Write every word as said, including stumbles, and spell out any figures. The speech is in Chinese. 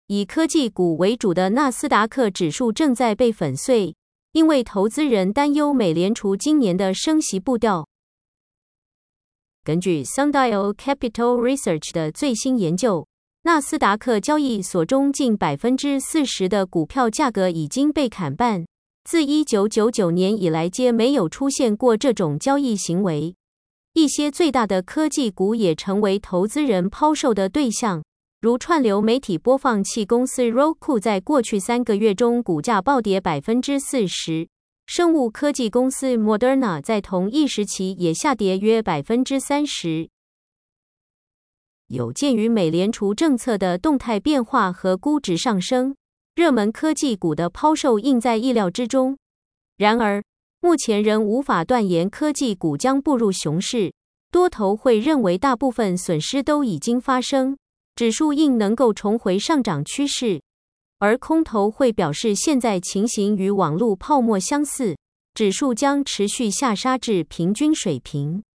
以科技股为主的纳斯达克指数正在被粉碎，因为投资人担忧美联储今年的升息步调。根据 Sundial Capital Research 的最新研究，纳斯达克交易所中近 百分之四十 的股票价格已经被砍半，自一九九九年以来皆没有出现过这种交易行为。一些最大的科技股也成为投资人抛售的对象，如串流媒体播放器公司 Roku 在过去三个月中股价暴跌 百分之四十， 生物科技公司 Moderna 在同一时期也下跌约 百分之三十。 有鉴于美联储政策的动态变化和估值上升，热门科技股的抛售应在意料之中。然而，目前仍无法断言科技股将步入熊市，多头会认为大部分损失都已经发生，指数应能够重回上涨趋势，而空头会表示现在情形与网络泡沫相似，指数将持续下杀至平均水平。